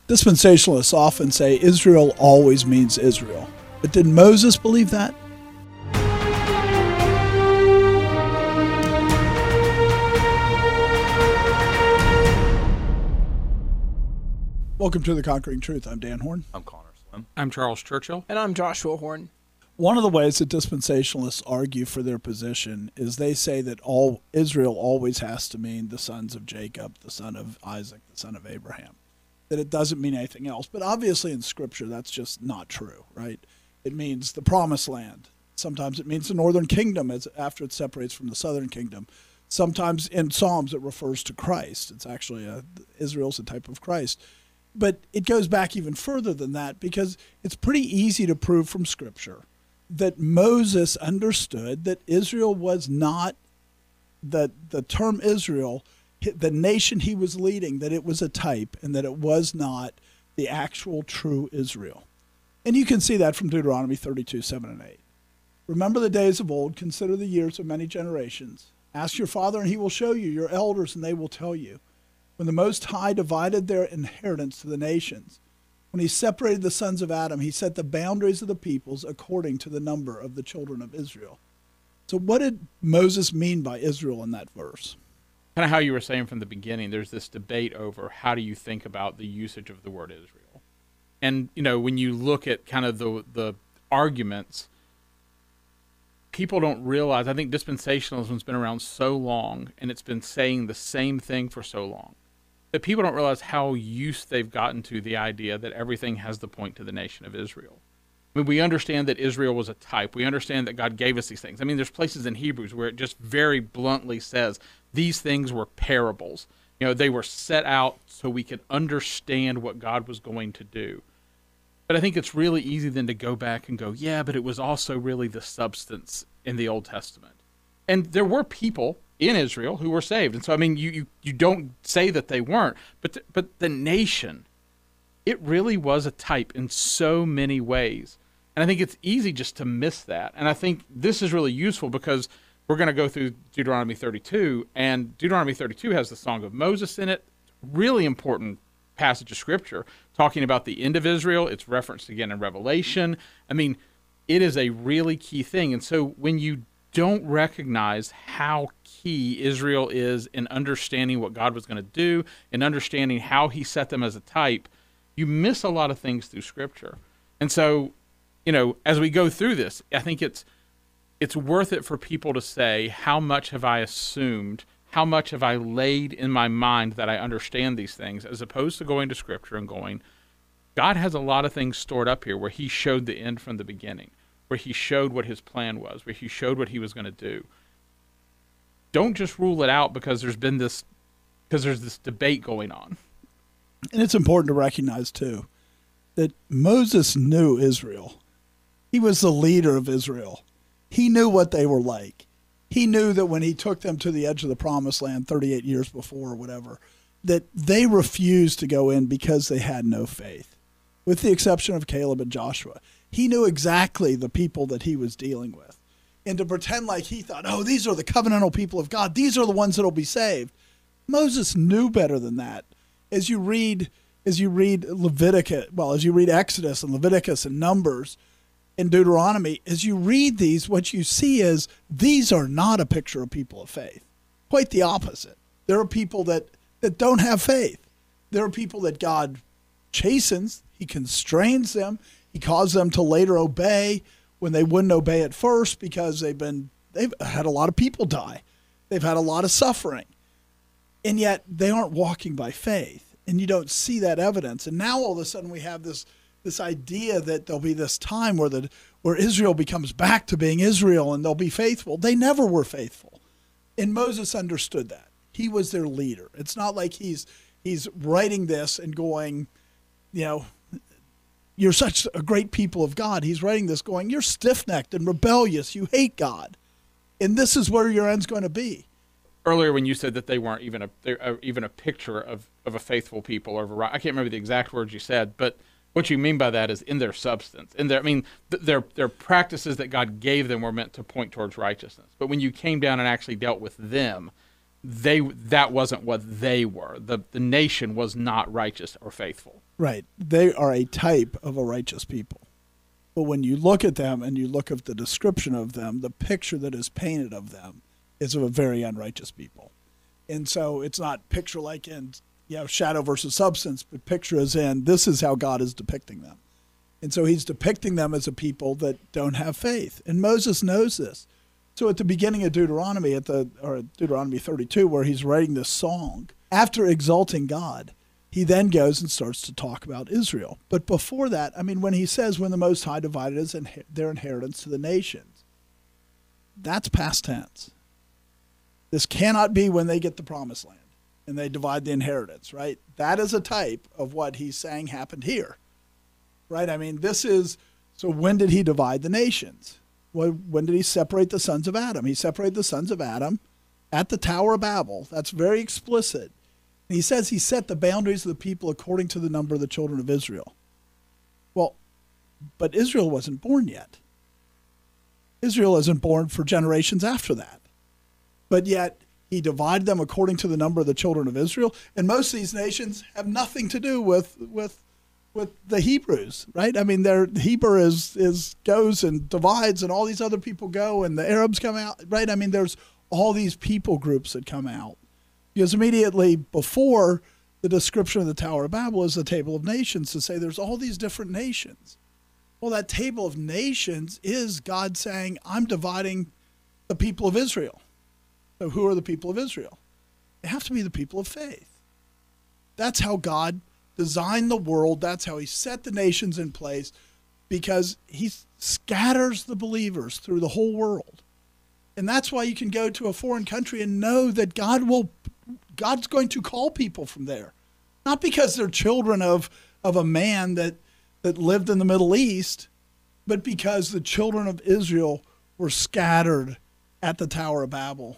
Dispensationalists often say Israel always means Israel. But did Moses believe that? Welcome to The Conquering Truth. I'm Dan Horn. I'm Connor Slim. I'm Charles Churchill. And I'm Joshua Horn. One of the ways that dispensationalists argue for their position is they say that all Israel always has to mean the sons of Jacob, the son of Isaac, the son of Abraham, that it doesn't mean anything else. But obviously in Scripture, that's just not true, right? It means the promised land. Sometimes it means the northern kingdom after it separates from the southern kingdom. Sometimes in Psalms it refers to Christ. It's actually Israel's a type of Christ. But it goes back even further than that because it's pretty easy to prove from Scripture that Moses understood that Israel was not the term Israel, the nation he was leading, that it was a type and that it was not the actual true Israel. And you can see that from Deuteronomy 32, 7 and 8. Remember the days of old, consider the years of many generations. Ask your father and he will show you, your elders and they will tell you. When the Most High divided their inheritance to the nations, when he separated the sons of Adam, he set the boundaries of the peoples according to the number of the children of Israel. So what did Moses mean by Israel in that verse? Kind of how you were saying from the beginning, there's this debate over how do you think about the usage of the word Israel. And, you know, when you look at kind of the arguments, people don't realize, I think dispensationalism's been around so long and it's been saying the same thing for so long, that people don't realize how used they've gotten to the idea that everything has to point to the nation of Israel. I mean, we understand that Israel was a type. We understand that God gave us these things. I mean, there's places in Hebrews where it just very bluntly says these things were parables. You know, they were set out so we could understand what God was going to do. But I think it's really easy then to go back and go, yeah, but it was also really the substance in the Old Testament. And there were people in Israel who were saved. And so, I mean, you don't say that they weren't, but the nation, it really was a type in so many ways. And I think it's easy just to miss that. And I think this is really useful because we're going to go through Deuteronomy 32, and Deuteronomy 32 has the Song of Moses in it, really important passage of Scripture, talking about the end of Israel. It's referenced again in Revelation. I mean, it is a really key thing. And so when you don't recognize how key Israel is in understanding what God was going to do and understanding how he set them as a type, you miss a lot of things through Scripture. And so, you know, as we go through this, I think it's worth it for people to say, how much have I assumed, how much have I laid in my mind that I understand these things, as opposed to going to Scripture and going, God has a lot of things stored up here where he showed the end from the beginning, where he showed what his plan was, where he showed what he was going to do. Don't just rule it out because there's this debate going on. And it's important to recognize, too, that Moses knew Israel. He was the leader of Israel. He knew what they were like. He knew that when he took them to the edge of the promised land 38 years before or whatever, that they refused to go in because they had no faith, with the exception of Caleb and Joshua. He knew exactly the people that he was dealing with. And to pretend like he thought, oh, these are the covenantal people of God, these are the ones that will be saved. Moses knew better than that. As you read Leviticus, as you read Exodus and Leviticus and Numbers and Deuteronomy, as you read these, what you see is these are not a picture of people of faith. Quite the opposite. There are people that don't have faith. There are people that God chastens, he constrains them, he caused them to later obey when they wouldn't obey at first because they've had a lot of people die. They've had a lot of suffering. And yet they aren't walking by faith. And you don't see that evidence. And now all of a sudden we have this idea that there'll be this time where Israel becomes back to being Israel and they'll be faithful. They never were faithful. And Moses understood that. He was their leader. It's not like he's writing this and going, you know, you're such a great people of God. He's writing this going, you're stiff-necked and rebellious. You hate God. And this is where your end's going to be. Earlier when you said that they weren't even a picture of a faithful people, or I can't remember the exact words you said, but what you mean by that is in their substance. Their practices that God gave them were meant to point towards righteousness. But when you came down and actually dealt with them, that wasn't what they were. The nation was not righteous or faithful. Right. They are a type of a righteous people. But when you look at them and you look at the description of them, the picture that is painted of them is of a very unrighteous people. And so it's not picture like in shadow versus substance, but picture as in this is how God is depicting them. And so he's depicting them as a people that don't have faith. And Moses knows this. So at the beginning of Deuteronomy, Deuteronomy 32, where he's writing this song, after exalting God, he then goes and starts to talk about Israel. But before that, when he says when the Most High divided their inheritance to the nations, that's past tense. This cannot be when they get the promised land and they divide the inheritance, right? That is a type of what he's saying happened here, right? So when did he divide the nations? When did he separate the sons of Adam? He separated the sons of Adam at the Tower of Babel. That's very explicit. And he says he set the boundaries of the people according to the number of the children of Israel. Well, but Israel wasn't born yet. Israel isn't born for generations after that. But yet he divided them according to the number of the children of Israel. And most of these nations have nothing to do with the Hebrews, right? Their Hebrew goes and divides, and all these other people go, and the Arabs come out, right? There's all these people groups that come out. Because immediately before the description of the Tower of Babel is the Table of Nations to say there's all these different nations. Well, that Table of Nations is God saying, I'm dividing the people of Israel. So who are the people of Israel? They have to be the people of faith. That's how God designed the world. That's how he set the nations in place, because he scatters the believers through the whole world. And that's why you can go to a foreign country and know that God's going to call people from there. Not because they're children of a man that lived in the Middle East, but because the children of Israel were scattered at the Tower of Babel,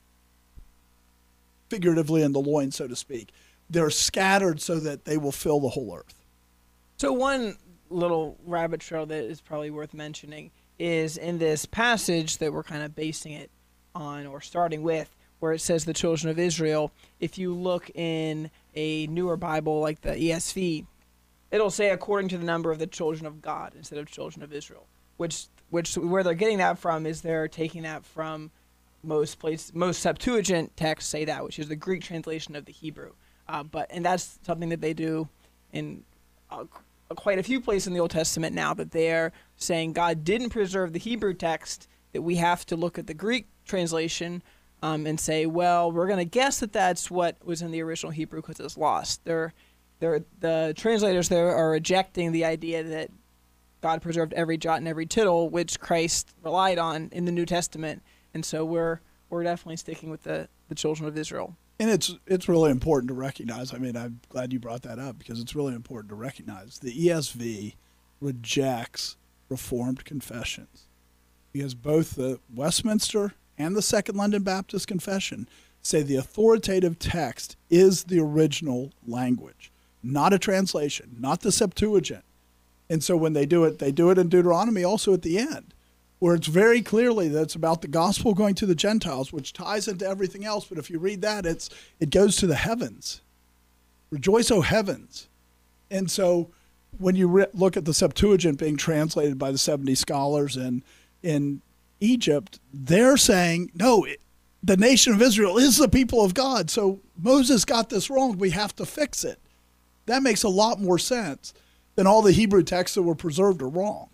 figuratively in the loin, so to speak. They're scattered so that they will fill the whole earth. So one little rabbit trail that is probably worth mentioning is in this passage that we're kind of basing it on, or starting with, where it says the children of Israel. If you look in a newer Bible like the ESV, it'll say according to the number of the children of God instead of children of Israel, which where they're getting that from is they're taking that from most Septuagint texts say that, which is the Greek translation of the Hebrew. And that's something that they do in quite a few places in the Old Testament now, that they're saying God didn't preserve the Hebrew text, that we have to look at the Greek translation and say, well, we're going to guess that that's what was in the original Hebrew because it's lost. The translators there are rejecting the idea that God preserved every jot and every tittle, which Christ relied on in the New Testament. And so we're definitely sticking with the children of Israel. And it's really important to recognize. I'm glad you brought that up, because it's really important to recognize the ESV rejects Reformed confessions, because both the Westminster and the Second London Baptist Confession say the authoritative text is the original language, not a translation, not the Septuagint. And so when they do it in Deuteronomy also at the end, where it's very clearly that it's about the gospel going to the Gentiles, which ties into everything else. But if you read that, it goes to the heavens. Rejoice, O heavens. And so when you look at the Septuagint being translated by the 70 scholars in Egypt, they're saying, no, the nation of Israel is the people of God. So Moses got this wrong. We have to fix it. That makes a lot more sense than all the Hebrew texts that were preserved are wrong.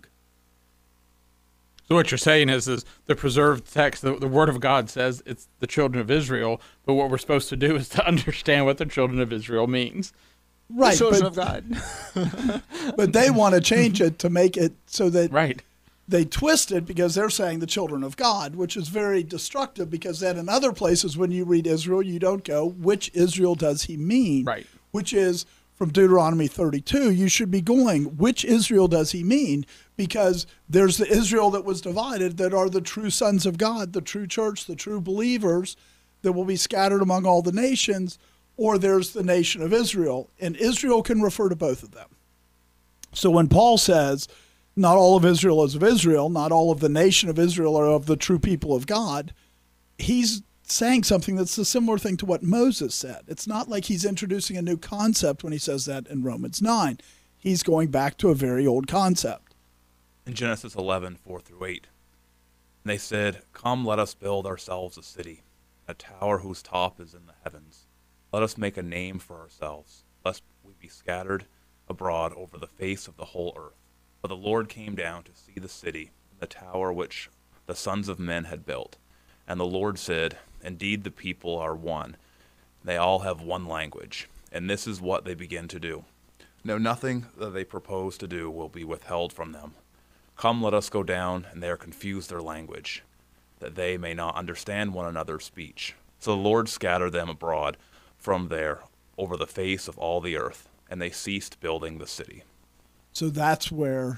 So what you're saying is the preserved text, the Word of God says it's the children of Israel, but what we're supposed to do is to understand what the children of Israel means. Right, the children of God. But they want to change it to make it so that right. They twist it, because they're saying the children of God, which is very destructive, because then in other places when you read Israel, you don't go, which Israel does he mean? Right. Which is from Deuteronomy 32, you should be going, which Israel does he mean? Because there's the Israel that was divided, that are the true sons of God, the true church, the true believers that will be scattered among all the nations, or there's the nation of Israel. And Israel can refer to both of them. So when Paul says, not all of Israel is of Israel, not all of the nation of Israel are of the true people of God, he's saying something that's a similar thing to what Moses said. It's not like he's introducing a new concept when he says that in Romans 9. He's going back to a very old concept. In Genesis 11:4-8, and they said, "Come, let us build ourselves a city, a tower whose top is in the heavens. Let us make a name for ourselves, lest we be scattered abroad over the face of the whole earth." But the Lord came down to see the city, and the tower which the sons of men had built. And the Lord said, "Indeed, the people are one. They all have one language, and this is what they begin to do. No, nothing that they propose to do will be withheld from them. Come, let us go down, and there confuse their language, that they may not understand one another's speech." So the Lord scattered them abroad from there over the face of all the earth, and they ceased building the city. So that's where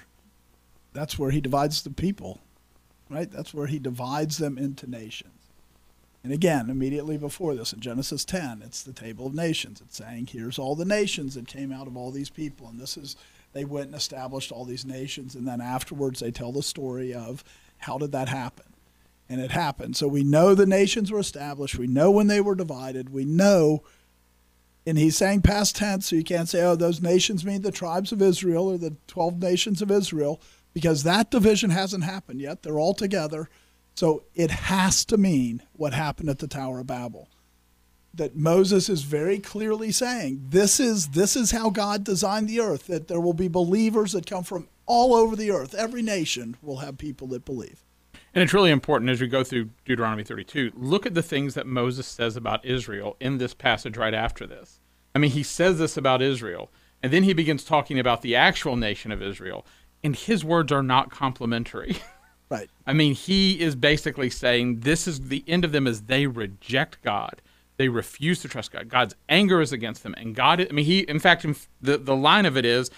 he divides the people, right? That's where he divides them into nations. And again, immediately before this, in Genesis 10, it's the table of nations. It's saying, here's all the nations that came out of all these people. And they went and established all these nations. And then afterwards, they tell the story of how did that happen? And it happened. So we know the nations were established. We know when they were divided. We know, and he's saying past tense, so you can't say, oh, those nations mean the tribes of Israel or the 12 nations of Israel, because that division hasn't happened yet. They're all together. So it has to mean what happened at the Tower of Babel. That Moses is very clearly saying, this is how God designed the earth, that there will be believers that come from all over the earth. Every nation will have people that believe. And it's really important as we go through Deuteronomy 32, look at the things that Moses says about Israel in this passage right after this. I mean, he says this about Israel, and then he begins talking about the actual nation of Israel, and his words are not complimentary. Right. I mean, he is basically saying this is the end of them is they reject God. They refuse to trust God. God's anger is against them. And God, I mean, in fact, the line of it is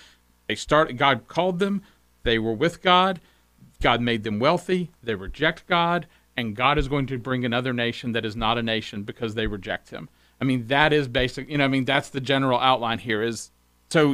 God called them. They were with God. God made them wealthy. They reject God. And God is going to bring another nation that is not a nation because they reject him. I mean, that is basic, that's the general outline here is, so,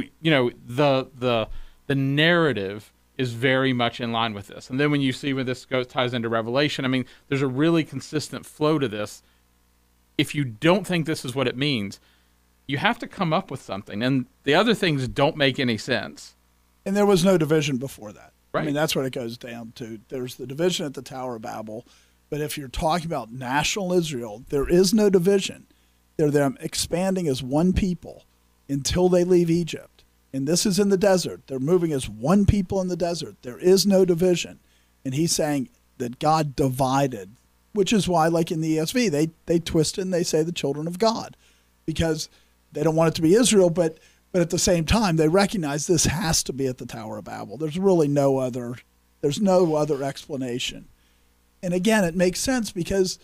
the narrative is very much in line with this. And then when you see where this ties into Revelation, I mean, there's a really consistent flow to this. If you don't think this is what it means, you have to come up with something. And the other things don't make any sense. And there was no division before that. Right. I mean, that's what it goes down to. There's the division at the Tower of Babel. But if you're talking about national Israel, there is no division. They're them expanding as one people until they leave Egypt. And this is in the desert. They're moving as one people in the desert. There is no division. And he's saying that God divided, which is why, like in the ESV, they twist it and they say the children of God, because they don't want it to be Israel, but at the same time, they recognize this has to be at the Tower of Babel. There's really no other explanation. And again, it makes sense because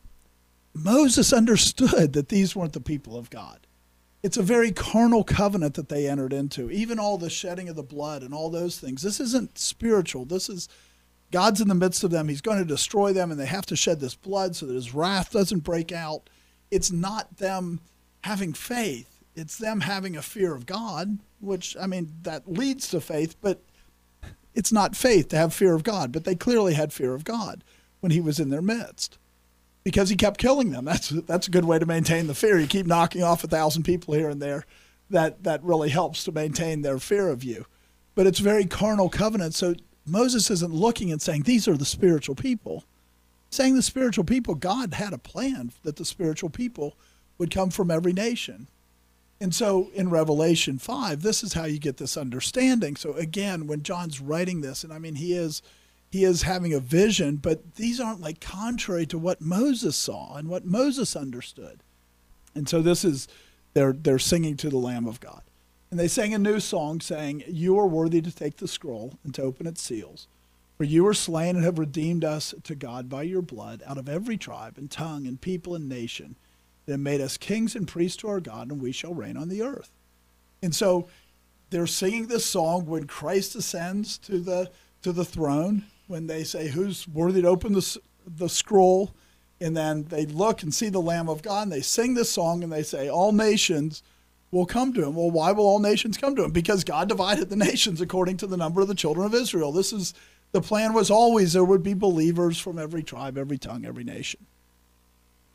Moses understood that these weren't the people of God. It's a very carnal covenant that they entered into. Even all the shedding of the blood and all those things. This isn't spiritual. This is God's in the midst of them. He's going to destroy them, and they have to shed this blood so that his wrath doesn't break out. It's not them having faith. It's them having a fear of God, which, I mean, that leads to faith, but it's not faith to have fear of God. But they clearly had fear of God when he was in their midst, because he kept killing them. That's a good way to maintain the fear. You keep knocking off 1,000 people here and there. That really helps to maintain their fear of you. But it's very carnal covenant. So Moses isn't looking and saying, these are the spiritual people. Saying the spiritual people, God had a plan that the spiritual people would come from every nation. And so in Revelation 5, this is how you get this understanding. So again, when John's writing this, and I mean, he is having a vision, but these aren't like contrary to what Moses saw and what Moses understood. And so this is, they're singing to the Lamb of God. And they sang a new song saying, you are worthy to take the scroll and to open its seals. For you were slain and have redeemed us to God by your blood out of every tribe and tongue and people and nation, that made us kings and priests to our God, and we shall reign on the earth. And so they're singing this song when Christ ascends to the throne, when they say, who's worthy to open the scroll? And then they look and see the Lamb of God, and they sing this song, and they say, all nations will come to him. Well, why will all nations come to him? Because God divided the nations according to the number of the children of Israel. The plan was always there would be believers from every tribe, every tongue, every nation.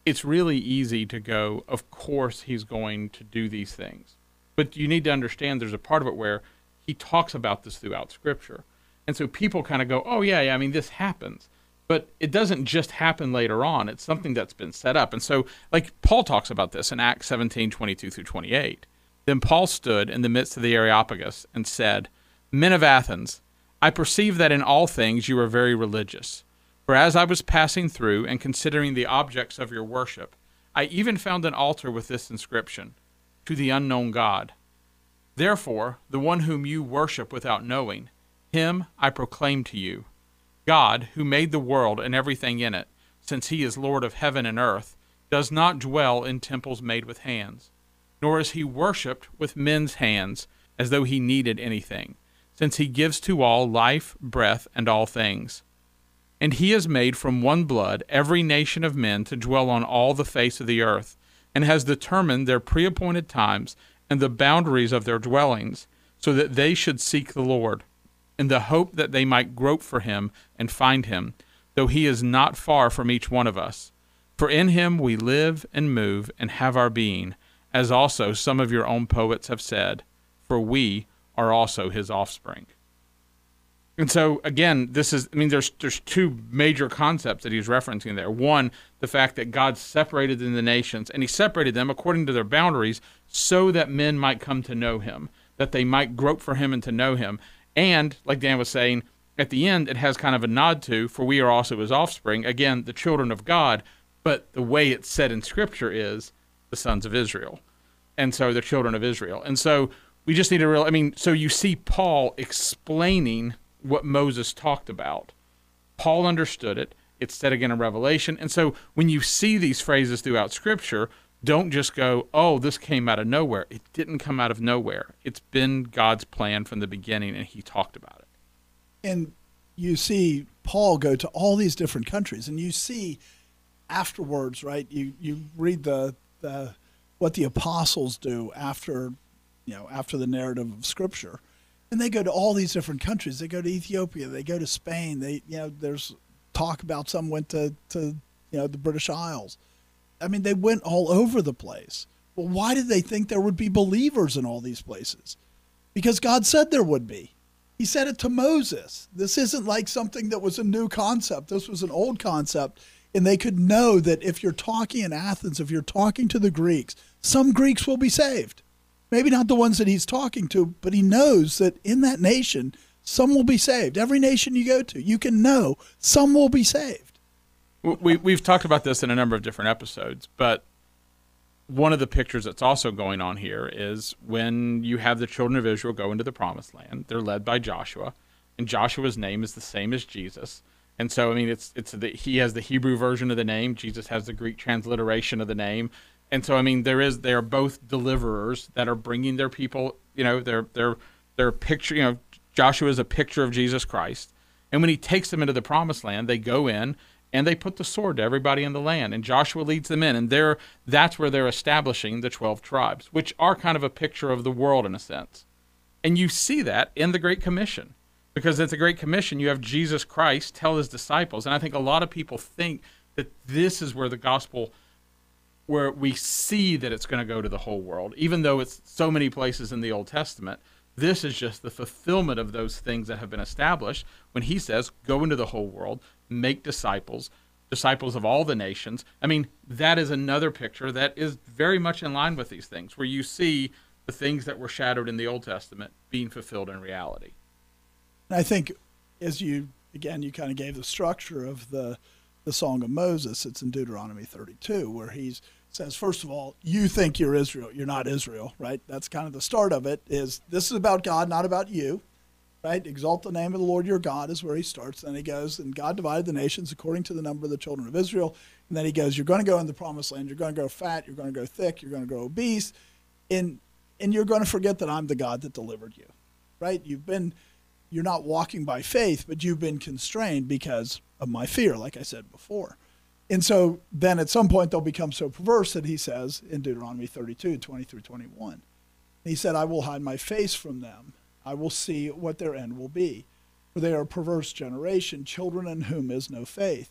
it's really easy to go, of course he's going to do these things. But you need to understand there's a part of it where he talks about this throughout Scripture. And so people kind of go, oh, yeah, I mean, this happens. But it doesn't just happen later on. It's something that's been set up. And so, like, Paul talks about this in Acts 17:22-28. Then Paul stood in the midst of the Areopagus and said, Men of Athens, I perceive that in all things you are very religious. For as I was passing through and considering the objects of your worship, I even found an altar with this inscription, To the unknown God. Therefore, the one whom you worship without knowing, him I proclaim to you. God, who made the world and everything in it, since he is Lord of heaven and earth, does not dwell in temples made with hands, nor is he worshipped with men's hands as though he needed anything, since he gives to all life, breath, and all things. And he has made from one blood every nation of men to dwell on all the face of the earth, and has determined their preappointed times and the boundaries of their dwellings, so that they should seek the Lord, in the hope that they might grope for him and find him, though he is not far from each one of us. For in him we live and move and have our being, as also some of your own poets have said, for we are also his offspring. And so, again, there's two major concepts that he's referencing there. One, the fact that God separated the nations, and he separated them according to their boundaries so that men might come to know him, that they might grope for him and to know him. And, like Dan was saying, at the end, it has kind of a nod to, for we are also his offspring, again, the children of God, but the way it's said in Scripture is the sons of Israel. And so the children of Israel. And so we just need to so you see Paul explaining what Moses talked about. Paul understood it. It's said again in Revelation. And so when you see these phrases throughout Scripture, don't just go, oh, this came out of nowhere. It didn't come out of nowhere. It's been God's plan from the beginning, and he talked about it. And you see Paul go to all these different countries, and you see afterwards, right? You read the what the apostles do after the narrative of Scripture. And they go to all these different countries. They go to Ethiopia. They go to Spain. There's talk about some went to the British Isles. I mean, they went all over the place. Well, why did they think there would be believers in all these places? Because God said there would be. He said it to Moses. This isn't like something that was a new concept. This was an old concept. And they could know that if you're talking in Athens, if you're talking to the Greeks, some Greeks will be saved. Maybe not the ones that he's talking to, but he knows that in that nation, some will be saved. Every nation you go to, you can know some will be saved. We've talked about this in a number of different episodes, but one of the pictures that's also going on here is when you have the children of Israel go into the Promised Land. They're led by Joshua, and Joshua's name is the same as Jesus. And so, I mean, he has the Hebrew version of the name. Jesus has the Greek transliteration of the name. And so, I mean, they are both deliverers that are bringing their people, their picture, Joshua is a picture of Jesus Christ. And when he takes them into the Promised Land, they go in and they put the sword to everybody in the land. And Joshua leads them in. And that's where they're establishing the 12 tribes, which are kind of a picture of the world in a sense. And you see that in the Great Commission. Because at the Great Commission, you have Jesus Christ tell his disciples. And I think a lot of people think that this is where the gospel, where we see that it's going to go to the whole world. Even though it's so many places in the Old Testament, this is just the fulfillment of those things that have been established when he says, go into the whole world, make disciples of all the nations. I mean, that is another picture that is very much in line with these things, where you see the things that were shadowed in the Old Testament being fulfilled in reality. And I think as you kind of gave the structure of the Song of Moses, it's in Deuteronomy 32, where he says, first of all, you think you're Israel. You're not Israel, right? That's kind of the start of it, is this is about God, not about you, right? Exalt the name of the Lord your God is where he starts. Then he goes, and God divided the nations according to the number of the children of Israel. And then he goes, you're going to go in the Promised Land. You're going to grow fat. You're going to grow thick. You're going to grow obese. And you're going to forget that I'm the God that delivered you, right? You're not walking by faith, but you've been constrained because of my fear, like I said before. And so then at some point they'll become so perverse that he says in Deuteronomy 32, 20 through 21, he said, I will hide my face from them. I will see what their end will be. For they are a perverse generation, children in whom is no faith.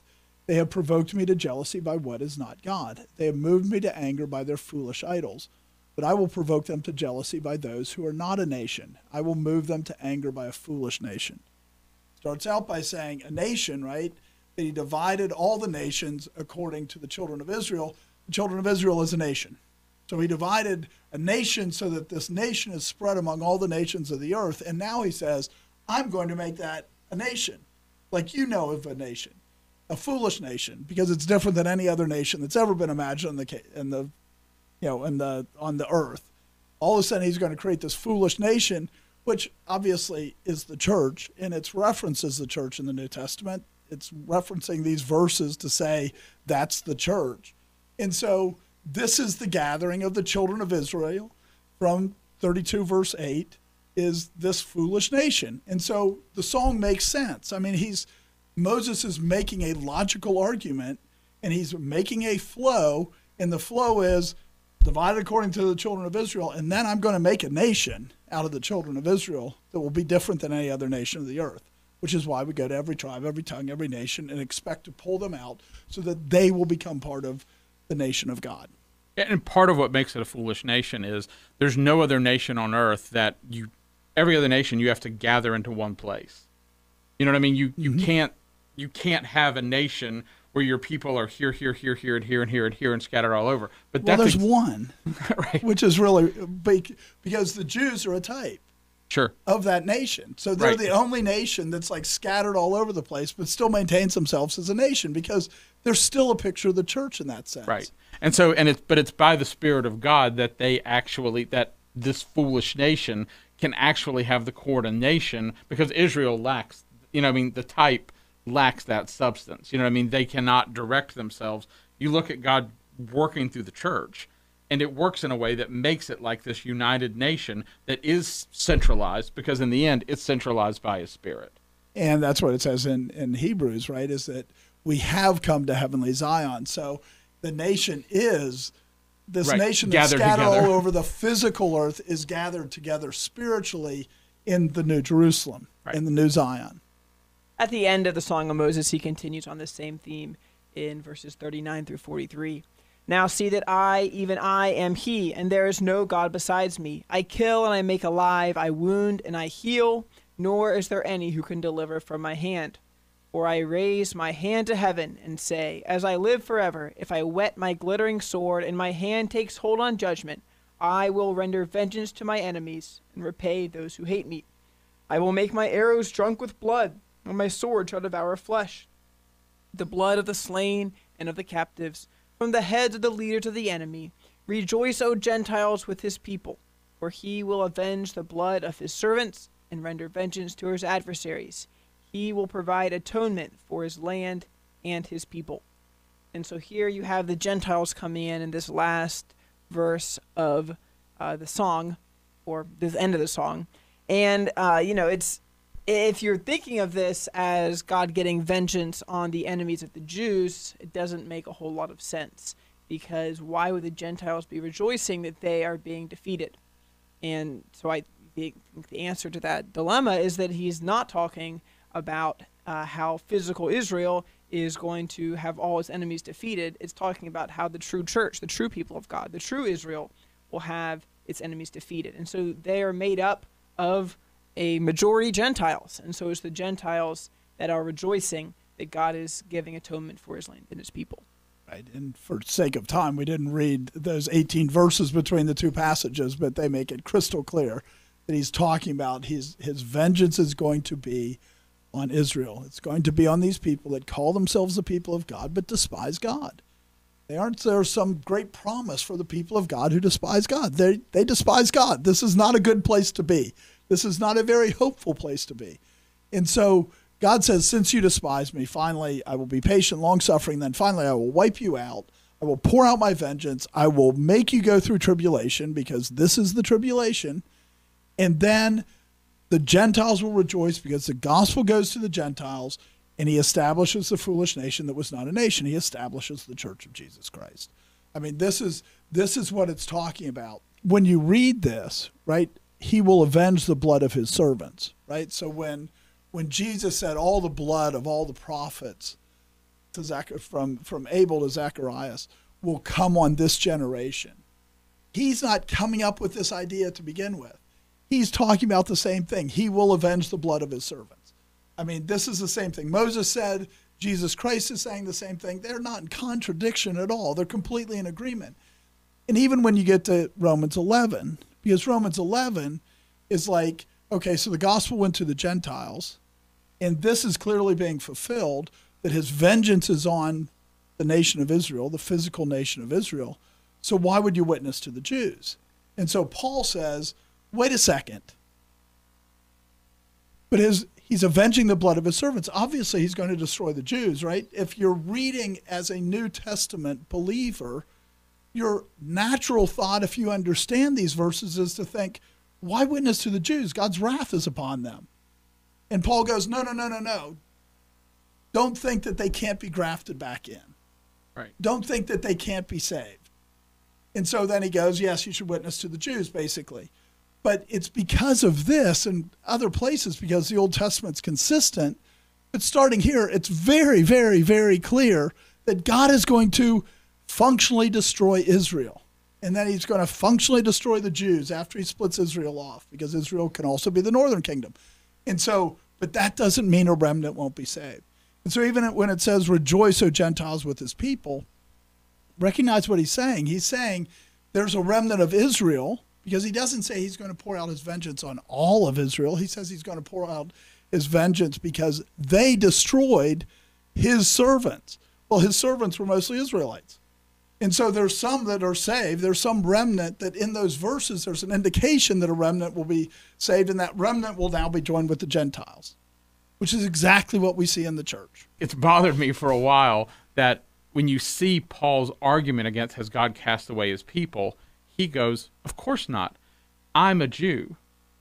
They have provoked me to jealousy by what is not God. They have moved me to anger by their foolish idols. But I will provoke them to jealousy by those who are not a nation. I will move them to anger by a foolish nation. Starts out by saying a nation, right? That he divided all the nations according to the children of Israel. The children of Israel is a nation. So he divided a nation so that this nation is spread among all the nations of the earth. And now he says, I'm going to make that a nation, like you know of a nation. A foolish nation, because it's different than any other nation that's ever been imagined on the earth. All of a sudden, he's going to create this foolish nation, which obviously is the church, and it's references the church in the New Testament. It's referencing these verses to say that's the church. And so this is the gathering of the children of Israel from 32 verse 8 is this foolish nation. And so the song makes sense. I mean, Moses is making a logical argument, and he's making a flow, and the flow is divided according to the children of Israel, and then I'm going to make a nation out of the children of Israel that will be different than any other nation of the earth, which is why we go to every tribe, every tongue, every nation, and expect to pull them out so that they will become part of the nation of God. And part of what makes it a foolish nation is there's no other nation on earth that every other nation you have to gather into one place. You know what I mean? You can't have a nation where your people are here, and scattered all over. But there's one, right? Which is really big, because the Jews are a type, sure, of that nation. So they're the only nation that's like scattered all over the place, but still maintains themselves as a nation, because they're still a picture of the church in that sense. Right. And so, it's by the Spirit of God that that this foolish nation can actually have the coordination, because Israel lacks, the type lacks that substance. They cannot direct themselves. You look at God working through the church, and it works in a way that makes it like this united nation that is centralized, because in the end, it's centralized by His Spirit. And that's what it says in Hebrews, right, is that we have come to heavenly Zion. So the nation is, this nation that's scattered all over the physical earth is gathered together spiritually in the New Jerusalem, in the New Zion. At the end of the Song of Moses, he continues on this same theme in verses 39 through 43. Now see that I, even I, am He, and there is no God besides me. I kill and I make alive, I wound and I heal, nor is there any who can deliver from my hand. For I raise my hand to heaven and say, as I live forever, if I whet my glittering sword and my hand takes hold on judgment, I will render vengeance to my enemies and repay those who hate me. I will make my arrows drunk with blood, and my sword shall devour flesh, the blood of the slain and of the captives, from the heads of the leaders of the enemy. Rejoice, O Gentiles, with his people, for he will avenge the blood of his servants and render vengeance to his adversaries. He will provide atonement for his land and his people. And so here you have the Gentiles coming in this last verse of the song, or the end of the song. And, it's, if you're thinking of this as God getting vengeance on the enemies of the Jews, it doesn't make a whole lot of sense, because why would the Gentiles be rejoicing that they are being defeated? And so I think the answer to that dilemma is that he's not talking about how physical Israel is going to have all its enemies defeated. It's talking about how the true church, the true people of God, the true Israel, will have its enemies defeated. And so they are made up of a majority Gentiles, and so it's the Gentiles that are rejoicing that God is giving atonement for his land and his people. Right, and for sake of time, we didn't read those 18 verses between the two passages, but they make it crystal clear that he's talking about his vengeance is going to be on Israel. It's going to be on these people that call themselves the people of God but despise God. There's some great promise for the people of God who despise God. They despise God. This is not a good place to be. This is not a very hopeful place to be. And so God says, since you despise me, finally I will be patient, long-suffering, then finally I will wipe you out. I will pour out my vengeance. I will make you go through tribulation, because this is the tribulation. And then the Gentiles will rejoice because the gospel goes to the Gentiles, and he establishes the foolish nation that was not a nation. He establishes the church of Jesus Christ. I mean, this is what it's talking about. When you read this, right, he will avenge the blood of his servants, right? So when Jesus said all the blood of all the prophets from Abel to Zacharias will come on this generation. He's not coming up with this idea to begin with. He's talking about the same thing. He will avenge the blood of his servants. I mean, this is the same thing. Moses said, Jesus Christ is saying the same thing. They're not in contradiction at all. They're completely in agreement. And even when you get to Romans 11, because Romans 11 is like, okay, so the gospel went to the Gentiles, and this is clearly being fulfilled, that his vengeance is on the nation of Israel, the physical nation of Israel. So why would you witness to the Jews? And so Paul says, wait a second. But he's avenging the blood of his servants. Obviously, he's going to destroy the Jews, right? If you're reading as a New Testament believer, your natural thought, if you understand these verses, is to think, why witness to the Jews? God's wrath is upon them. And Paul goes, no. Don't think that they can't be grafted back in. Right. Don't think that they can't be saved. And so then he goes, yes, you should witness to the Jews, basically. But it's because of this and other places, because the Old Testament's consistent. But starting here, it's very, very, very clear that God is going to functionally destroy Israel. And then he's going to functionally destroy the Jews after he splits Israel off, because Israel can also be the northern kingdom. And so, but that doesn't mean a remnant won't be saved. And so even when it says, rejoice, O Gentiles, with his people, recognize what he's saying. He's saying there's a remnant of Israel, because he doesn't say he's going to pour out his vengeance on all of Israel. He says he's going to pour out his vengeance because they destroyed his servants. Well, his servants were mostly Israelites. And so there's some that are saved. There's some remnant that in those verses, there's an indication that a remnant will be saved, and that remnant will now be joined with the Gentiles, which is exactly what we see in the church. It's bothered me for a while that when you see Paul's argument against has God cast away his people, he goes, of course not. I'm a Jew.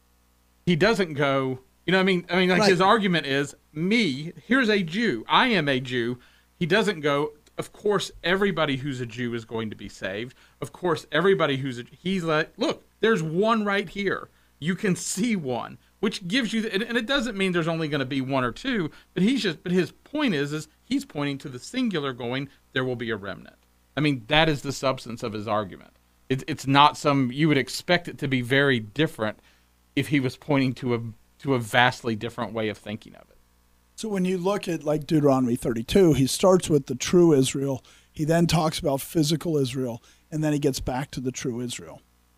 He doesn't go, you know what I mean? Like right. His argument is, me, here's a Jew. I am a Jew. He doesn't go, of course, everybody who's a Jew is going to be saved. Of course, everybody he's like, look, there's one right here. You can see one, which gives you, and it doesn't mean there's only going to be one or two, but his point is he's pointing to the singular going, there will be a remnant. I mean, that is the substance of his argument. It's not you would expect it to be very different if he was pointing to a vastly different way of thinking of it. So when you look at like Deuteronomy 32, he starts with the true Israel. He then talks about physical Israel, and then he gets back to the true Israel.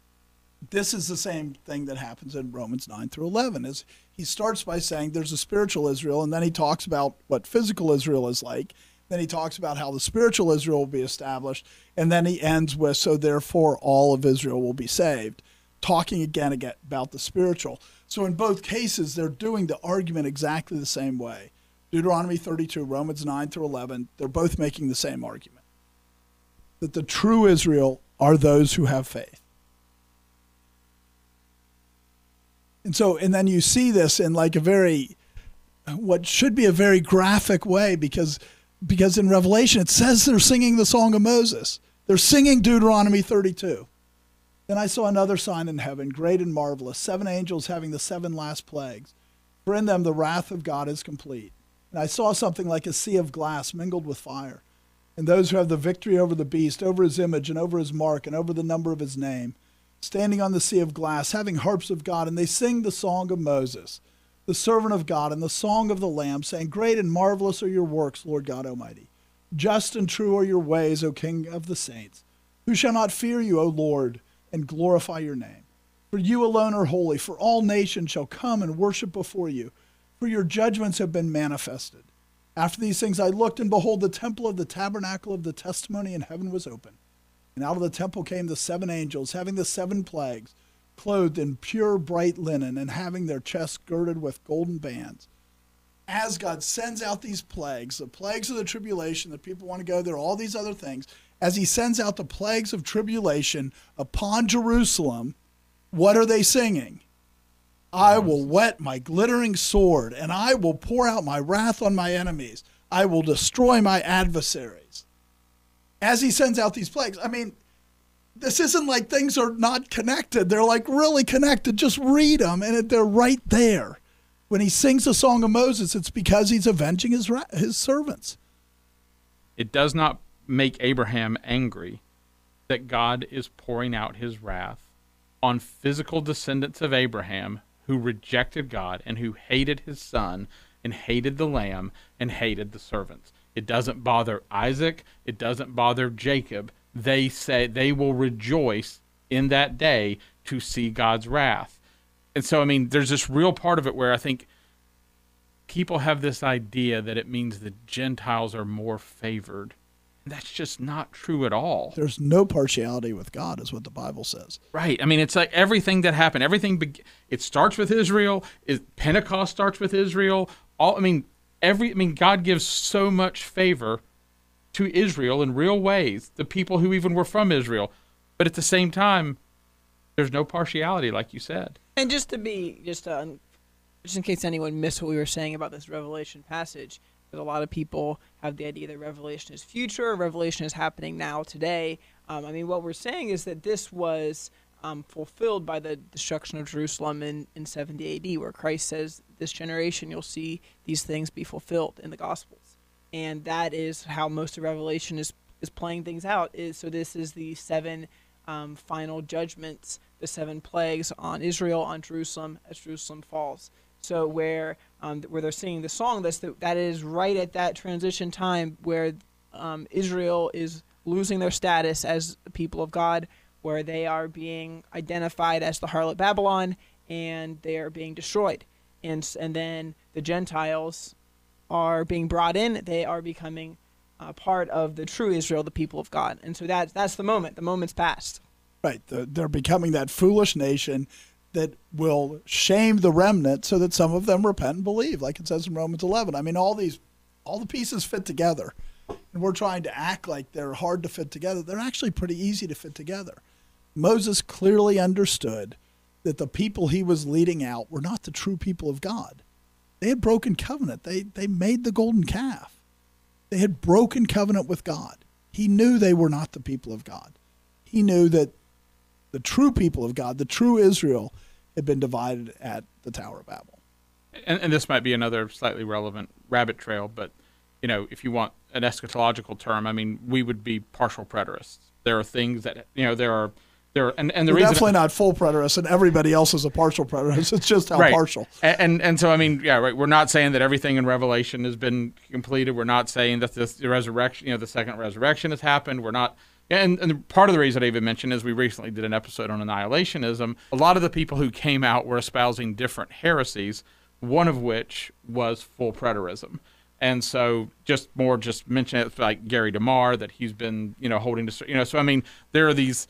This is the same thing that happens in Romans 9 through 11. Is he starts by saying there's a spiritual Israel, and then he talks about what physical Israel is like. Then he talks about how the spiritual Israel will be established, and then he ends with, so therefore all of Israel will be saved, talking again about the spiritual. So in both cases, they're doing the argument exactly the same way. Deuteronomy 32, Romans 9 through 11, they're both making the same argument, that the true Israel are those who have faith. And then you see this in like what should be a very graphic way, because in Revelation it says they're singing the Song of Moses. They're singing Deuteronomy 32. Then I saw another sign in heaven, great and marvelous, 7 angels having the 7 last plagues. For in them the wrath of God is complete. And I saw something like a sea of glass mingled with fire. And those who have the victory over the beast, over his image, and over his mark, and over the number of his name, standing on the sea of glass, having harps of God, and they sing the song of Moses, the servant of God, and the song of the Lamb, saying, great and marvelous are your works, Lord God Almighty. Just and true are your ways, O King of the saints. Who shall not fear you, O Lord, and glorify your name? For you alone are holy, for all nations shall come and worship before you, for your judgments have been manifested. After these things I looked, and behold, the temple of the tabernacle of the testimony in heaven was open. And out of the temple came the 7 angels, having the 7 plagues, clothed in pure bright linen, and having their chests girded with golden bands. As God sends out these plagues, the plagues of the tribulation, that people want to go there, all these other things, as he sends out the plagues of tribulation upon Jerusalem, what are they singing? I will whet my glittering sword, and I will pour out my wrath on my enemies. I will destroy my adversaries. As he sends out these plagues, I mean, this isn't like things are not connected. They're like really connected. Just read them, and they're right there. When he sings the Song of Moses, it's because he's avenging his servants. It does not make Abraham angry that God is pouring out his wrath on physical descendants of Abraham who rejected God and who hated his son and hated the lamb and hated the servants. It doesn't bother Isaac. It doesn't bother Jacob. They say they will rejoice in that day to see God's wrath. And so, I mean, there's this real part of it where I think people have this idea that it means the Gentiles are more favored. That's just not true at all. There's no partiality with God, is what the Bible says. Right. I mean, it's like everything that happened, it starts with Israel. Pentecost starts with Israel. God gives so much favor to Israel in real ways, the people who even were from Israel. But at the same time, there's no partiality, like you said. And just in case anyone missed what we were saying about this Revelation passage, that a lot of people have the idea that Revelation is future, Revelation is happening now, today. What we're saying is that this was fulfilled by the destruction of Jerusalem in 70 AD, where Christ says, this generation you'll see these things be fulfilled in the Gospels. And that is how most of Revelation is playing things out. So this is the 7 final judgments, the 7 plagues on Israel, on Jerusalem, as Jerusalem falls. So where they're singing the song, that is right at that transition time where Israel is losing their status as the people of God, where they are being identified as the harlot Babylon, and they are being destroyed. And then the Gentiles are being brought in. They are becoming part of the true Israel, the people of God. And so that's the moment. The moment's passed. Right. They're becoming that foolish nation that will shame the remnant so that some of them repent and believe, like it says in Romans 11. I mean, all the pieces fit together. And we're trying to act like they're hard to fit together. They're actually pretty easy to fit together. Moses clearly understood that the people he was leading out were not the true people of God. They had broken covenant. They made the golden calf. They had broken covenant with God. He knew they were not the people of God. He knew that the true people of God, the true Israel, had been divided at the Tower of Babel. And this might be another slightly relevant rabbit trail, but if you want an eschatological term, I mean, we would be partial preterists. There are things that We're definitely not full preterists, and everybody else is a partial preterist. It's just how partial. And so, I mean, yeah, right. We're not saying that everything in Revelation has been completed. We're not saying that the resurrection, the second resurrection has happened. We're not. And part of the reason I even mentioned is we recently did an episode on annihilationism. A lot of the people who came out were espousing different heresies, one of which was full preterism. And so just mention it like Gary DeMar, that he's been, holding to, so I mean, there are these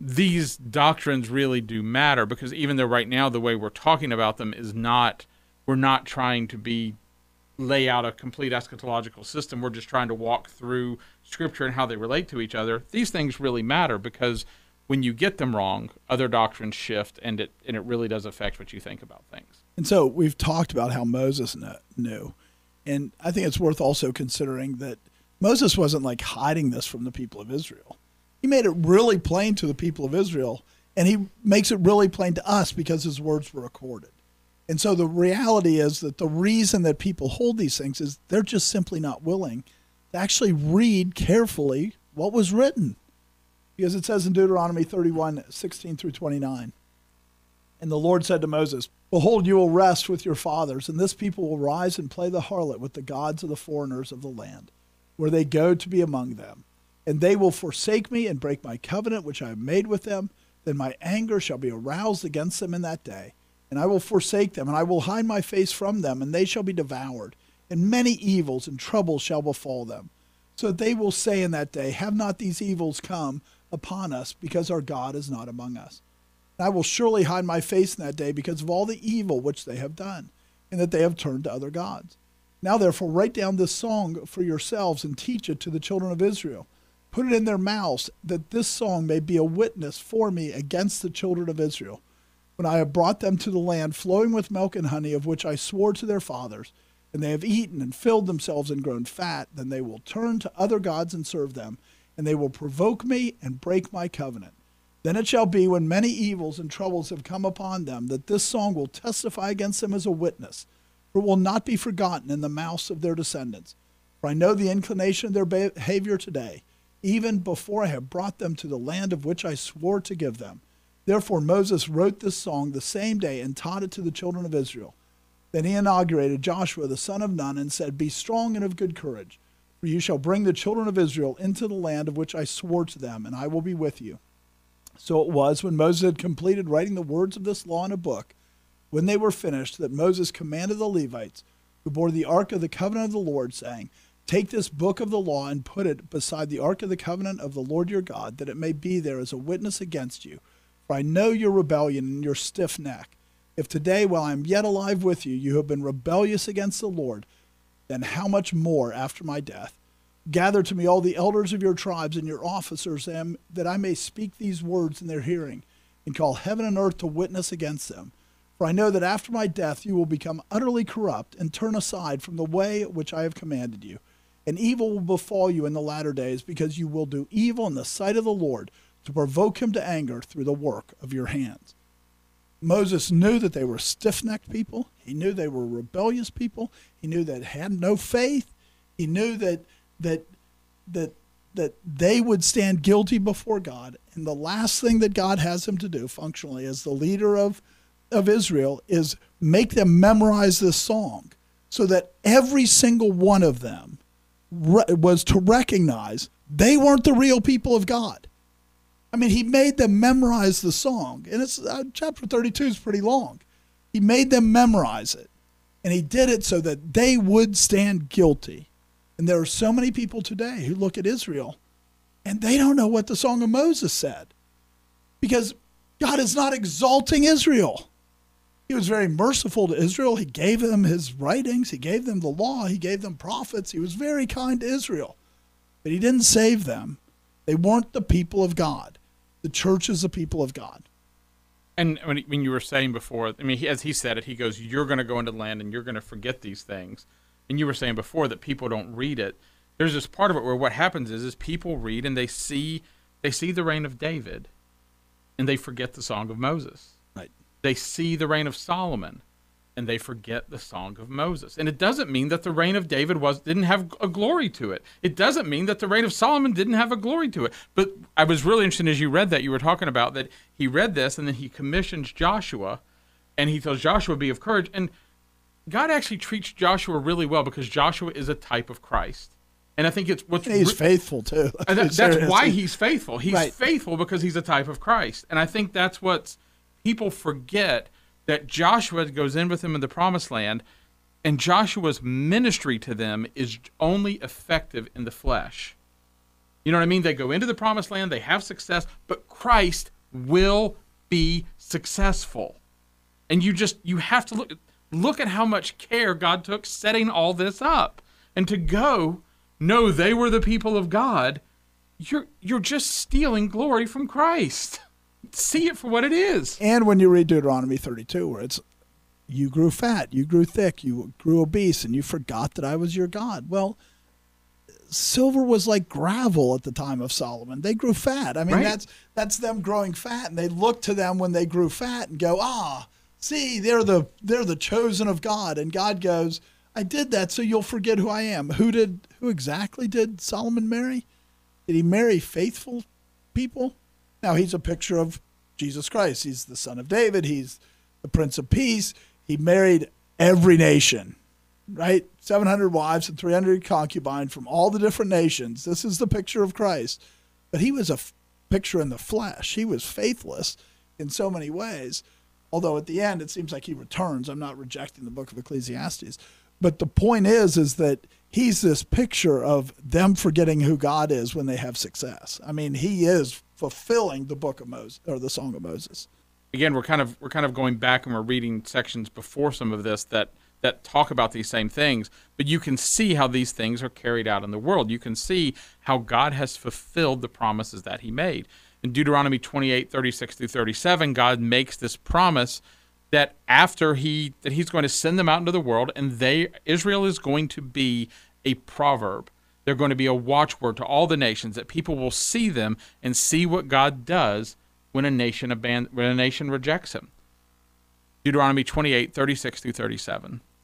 doctrines really do matter, because even though right now the way we're talking about them is we're not trying to lay out a complete eschatological system. We're just trying to walk through Scripture and how they relate to each other. These things really matter, because when you get them wrong, other doctrines shift, and it really does affect what you think about things. And so we've talked about how Moses knew. And I think it's worth also considering that Moses wasn't like hiding this from the people of Israel. He made it really plain to the people of Israel, and he makes it really plain to us because his words were recorded. And so the reality is that the reason that people hold these things is they're just simply not willing to actually read carefully what was written. Because it says in Deuteronomy 31:16-29, and the Lord said to Moses, "Behold, you will rest with your fathers, and this people will rise and play the harlot with the gods of the foreigners of the land, where they go to be among them. And they will forsake me and break my covenant which I have made with them. Then my anger shall be aroused against them in that day. And I will forsake them, and I will hide my face from them, and they shall be devoured. And many evils and troubles shall befall them. So that they will say in that day, have not these evils come upon us, because our God is not among us? And I will surely hide my face in that day because of all the evil which they have done, and that they have turned to other gods. Now therefore write down this song for yourselves, and teach it to the children of Israel. Put it in their mouths, that this song may be a witness for me against the children of Israel, when I have brought them to the land flowing with milk and honey, of which I swore to their fathers, and they have eaten and filled themselves and grown fat. Then they will turn to other gods and serve them, and they will provoke me and break my covenant. Then it shall be, when many evils and troubles have come upon them, that this song will testify against them as a witness, for it will not be forgotten in the mouths of their descendants. For For I know the inclination of their behavior today, even before I have brought them to the land of which I swore to give them. Therefore Moses wrote this song the same day and taught it to the children of Israel. Then he inaugurated Joshua the son of Nun and said, Be strong and of good courage, for you shall bring the children of Israel into the land of which I swore to them, and I will be with you. So it was, when Moses had completed writing the words of this law in a book, when they were finished, that Moses commanded the Levites, who bore the ark of the covenant of the Lord, saying, Take this book of the law and put it beside the ark of the covenant of the Lord your God, that it may be there as a witness against you. For I know your rebellion and your stiff neck. If today, while I am yet alive with you, you have been rebellious against the Lord, then how much more after my death? Gather to me all the elders of your tribes and your officers, that I may speak these words in their hearing, and call heaven and earth to witness against them. For I know that after my death you will become utterly corrupt, and turn aside from the way which I have commanded you. And evil will befall you in the latter days, because you will do evil in the sight of the Lord, to provoke him to anger through the work of your hands. Moses knew that they were stiff-necked people. He knew they were rebellious people. He knew that had no faith. He knew that they would stand guilty before God. And the last thing that God has him to do, functionally, as the leader of Israel, is make them memorize this song, so that every single one of them was to recognize they weren't the real people of God. I mean, he made them memorize the song, and it's chapter 32 is pretty long. He made them memorize it, and he did it so that they would stand guilty. And there are so many people today who look at Israel, and they don't know what the Song of Moses said, because God is not exalting Israel. He was very merciful to Israel. He gave them his writings. He gave them the law. He gave them prophets. He was very kind to Israel, but he didn't save them. They weren't the people of God. The church is the people of God. And when you were saying before, I mean, as he said it, he goes, you're going to go into the land and you're going to forget these things. And you were saying before that people don't read it. There's this part of it where what happens is people read and they see the reign of David, and they forget the Song of Moses. Right. They see the reign of Solomon, and they forget the Song of Moses. And it doesn't mean that the reign of David didn't have a glory to it. It doesn't mean that the reign of Solomon didn't have a glory to it. But I was really interested as you read that, you were talking about that he read this, and then he commissions Joshua, and he tells Joshua, be of courage. And God actually treats Joshua really well, because Joshua is a type of Christ. And I think it's what's... And he's faithful, too. And that's why he's faithful. He's right. faithful because he's a type of Christ. And I think that's what people forget, that Joshua goes in with them in the promised land, and Joshua's ministry to them is only effective in the flesh. You know what I mean? They go into the promised land, they have success, but Christ will be successful. And you have to look at how much care God took setting all this up. And to go, no, they were the people of God, you're just stealing glory from Christ. See it for what it is. And when you read Deuteronomy 32, where it's, you grew fat, you grew thick, you grew obese, and you forgot that I was your God. Well, silver was like gravel at the time of Solomon. They grew fat. I mean, right. that's them growing fat, and they look to them when they grew fat and go, see, they're the chosen of God. And God goes, I did that so you'll forget who I am. Who exactly did Solomon marry? Did he marry faithful people? Now, he's a picture of Jesus Christ. He's the son of David. He's the Prince of Peace. He married every nation, right? 700 wives and 300 concubines from all the different nations. This is the picture of Christ. But he was a picture in the flesh. He was faithless in so many ways. Although at the end, it seems like he returns. I'm not rejecting the book of Ecclesiastes. But the point is that he's this picture of them forgetting who God is when they have success. I mean, he is fulfilling the book of Moses, or the Song of Moses. Again, we're kind of going back and we're reading sections before some of this that talk about these same things, but you can see how these things are carried out in the world. You can see how God has fulfilled the promises that he made. In Deuteronomy 28:36-37, God makes this promise that after he's going to send them out into the world, and Israel is going to be a proverb. They're going to be a watchword to all the nations, that people will see them and see what God does when a nation rejects him. Deuteronomy 28:36-37.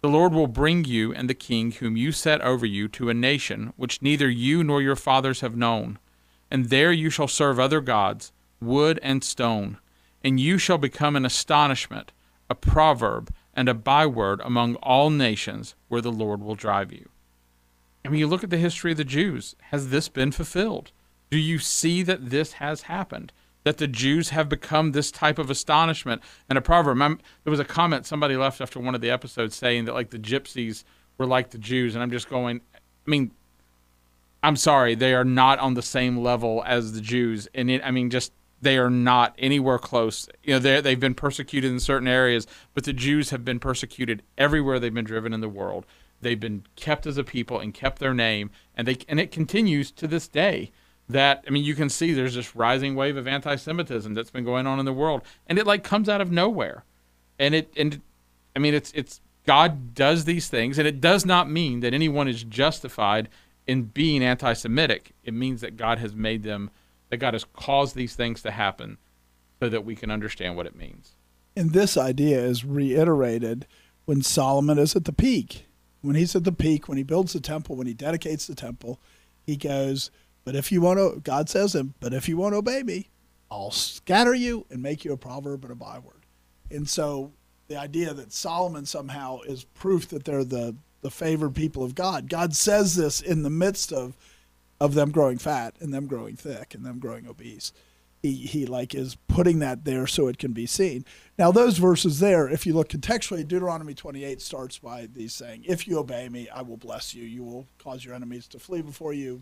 The Lord will bring you and the king whom you set over you to a nation which neither you nor your fathers have known. And there you shall serve other gods, wood and stone. And you shall become an astonishment, a proverb, and a byword among all nations where the Lord will drive you. I mean, you look at the history of the Jews. Has this been fulfilled? Do you see that this has happened? That the Jews have become this type of astonishment and a proverb? There was a comment somebody left after one of the episodes saying that like the gypsies were like the Jews, and I'm just going, I mean, I'm sorry, they are not on the same level as the Jews, and they are not anywhere close. You know, they've been persecuted in certain areas, but the Jews have been persecuted everywhere they've been driven in the world. They've been kept as a people and kept their name, and it continues to this day. That, I mean, you can see there's this rising wave of anti-Semitism that's been going on in the world, and it like comes out of nowhere. It's God does these things, and it does not mean that anyone is justified in being anti-Semitic. It means that God has made them, that God has caused these things to happen so that we can understand what it means. And this idea is reiterated when Solomon is at the peak. When he's at the peak, when he builds the temple, when he dedicates the temple, he goes, but if you want to, God says, but if you won't obey me, I'll scatter you and make you a proverb and a byword. And so the idea that Solomon somehow is proof that they're the favored people of God. God says this in the midst of them growing fat and them growing thick and them growing obese. He like is putting that there so it can be seen. Now those verses there, if you look contextually, Deuteronomy 28 starts by these saying, if you obey me, I will bless you. You will cause your enemies to flee before you.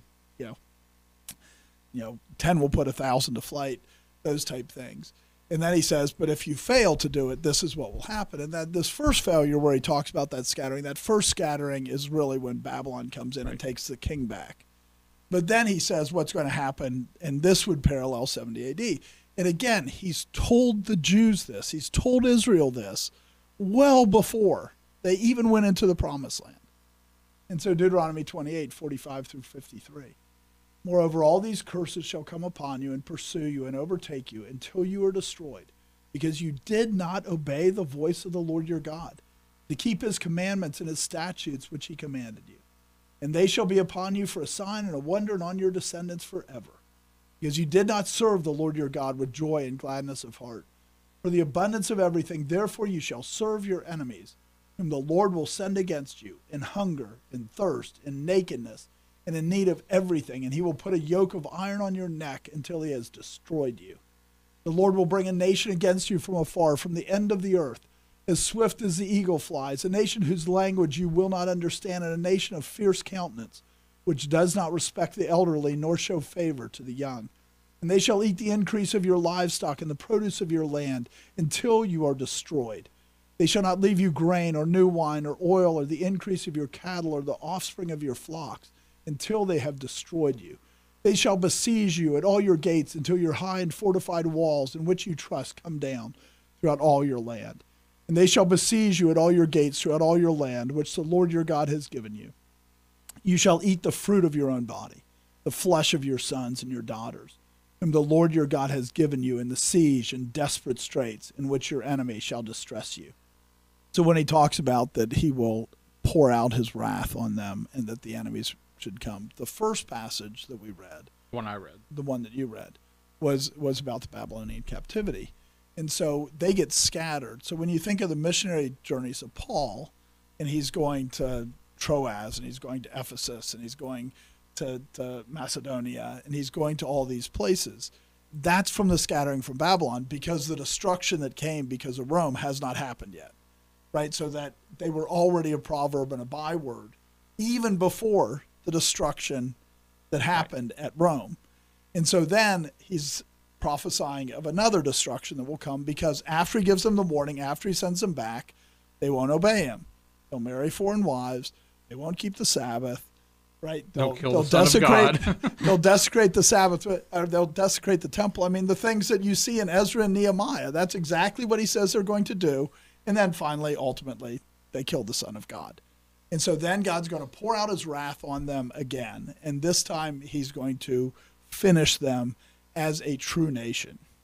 10 will put 1,000 to flight, those type things. And then he says, but if you fail to do it, this is what will happen. And that this first failure where he talks about that first scattering is really when Babylon comes in and takes the king back. But then he says what's going to happen, and this would parallel 70 AD. And again, he's told the Jews this. He's told Israel this well before they even went into the promised land. And so Deuteronomy 28, 45 through 53. Moreover, all these curses shall come upon you and pursue you and overtake you until you are destroyed, because you did not obey the voice of the Lord your God, to keep his commandments and his statutes which he commanded you. And they shall be upon you for a sign and a wonder, and on your descendants forever, because you did not serve the Lord your God with joy and gladness of heart. For the abundance of everything, therefore you shall serve your enemies, whom the Lord will send against you, in hunger, in thirst, in nakedness, and in need of everything, and he will put a yoke of iron on your neck until he has destroyed you. The Lord will bring a nation against you from afar, from the end of the earth, as swift as the eagle flies, a nation whose language you will not understand, and a nation of fierce countenance, which does not respect the elderly, nor show favor to the young. And they shall eat the increase of your livestock and the produce of your land, until you are destroyed. They shall not leave you grain, or new wine, or oil, or the increase of your cattle, or the offspring of your flocks, until they have destroyed you. They shall besiege you at all your gates until your high and fortified walls in which you trust come down throughout all your land. And they shall besiege you at all your gates throughout all your land, which the Lord your God has given you. You shall eat the fruit of your own body, the flesh of your sons and your daughters, whom the Lord your God has given you in the siege and desperate straits in which your enemy shall distress you. So when he talks about that he will pour out his wrath on them and that the enemies should come. The first passage that we read, the one that you read, was about the Babylonian captivity. And so they get scattered. So when you think of the missionary journeys of Paul, and he's going to Troas, and he's going to Ephesus, and he's going to Macedonia, and he's going to all these places, that's from the scattering from Babylon, because the destruction that came because of Rome has not happened yet, right? So that they were already a proverb and a byword, even before the destruction that happened at Rome. And so then he's prophesying of another destruction that will come, because after he gives them the warning, after he sends them back, they won't obey him. They'll marry foreign wives. They won't keep the Sabbath, right? They'll kill the Son of God. They'll desecrate the Sabbath, or they'll desecrate the temple. I mean, the things that you see in Ezra and Nehemiah, that's exactly what he says they're going to do. And then finally, ultimately, they kill the Son of God. And so then God's going to pour out his wrath on them again. And this time he's going to finish them as a true nation.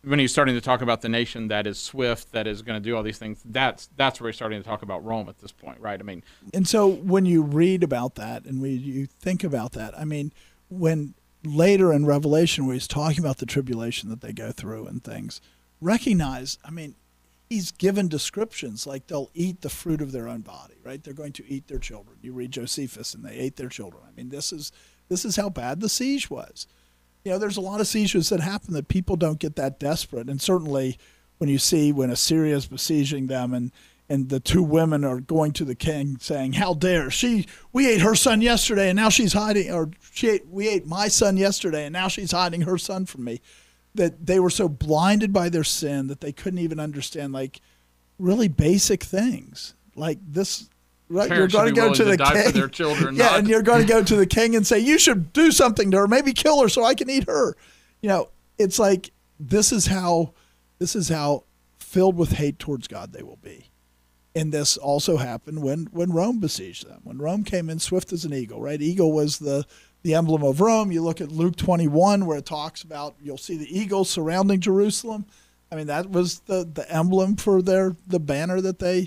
when he's starting to talk about the nation that is swift, that is going to do all these things, that's where he's starting to talk about Rome at this point, right? I mean, And so when you read about that and when you think about that, I mean, when later in Revelation where he's talking about the tribulation that they go through and things, recognize, I mean, he's given descriptions like they'll eat the fruit of their own body, right? They're going to eat their children. You read Josephus and they ate their children. I mean, this is how bad the siege was. You know, there's a lot of sieges that happen that people don't get that desperate. And certainly when you see when Assyria is besieging them and the two women are going to the king saying, how dare we ate her son yesterday and now she's hiding, or we ate my son yesterday and now she's hiding her son from me. That they were so blinded by their sin that they couldn't even understand like really basic things like this. Right, you're going to go to the king for their children, yeah, and you're going to go to the king and say, you should do something to her, maybe kill her so I can eat her. You know, it's like this is how filled with hate towards God they will be. And this also happened when Rome besieged them. When Rome came in swift as an eagle, right? Eagle was the emblem of Rome. You look at Luke 21 where it talks about, you'll see the eagle surrounding Jerusalem. I mean, that was the emblem for the banner that they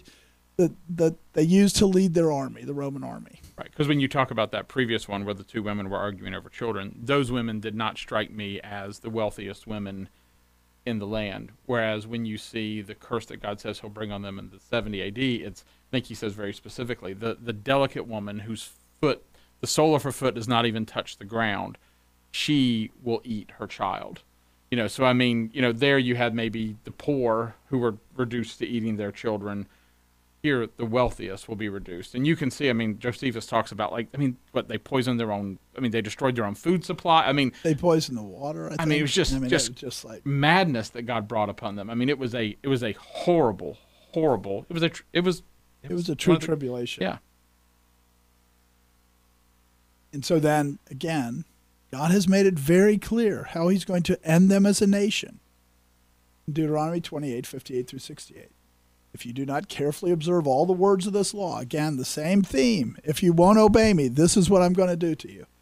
used to lead their army, the Roman army. Right, because when you talk about that previous one where the two women were arguing over children, those women did not strike me as the wealthiest women in the land. Whereas when you see the curse that God says he'll bring on them in the 70 AD, I think he says very specifically, the delicate woman whose foot, the sole of her foot does not even touch the ground, she will eat her child. You know, so I mean, you know, there you had maybe the poor who were reduced to eating their children. Here, the wealthiest will be reduced. And you can see, I mean, Josephus talks about, like, I mean, what, they poisoned their own, I mean, they destroyed their own food supply. I mean, they poisoned the water, I think. I mean, it was just like madness that God brought upon them. I mean, it was a horrible, it was a true tribulation. Yeah. And so then, again, God has made it very clear how he's going to end them as a nation. Deuteronomy 28, 58 through 68. If you do not carefully observe all the words of this law, again, the same theme. If you won't obey me, this is what I'm going to do to you.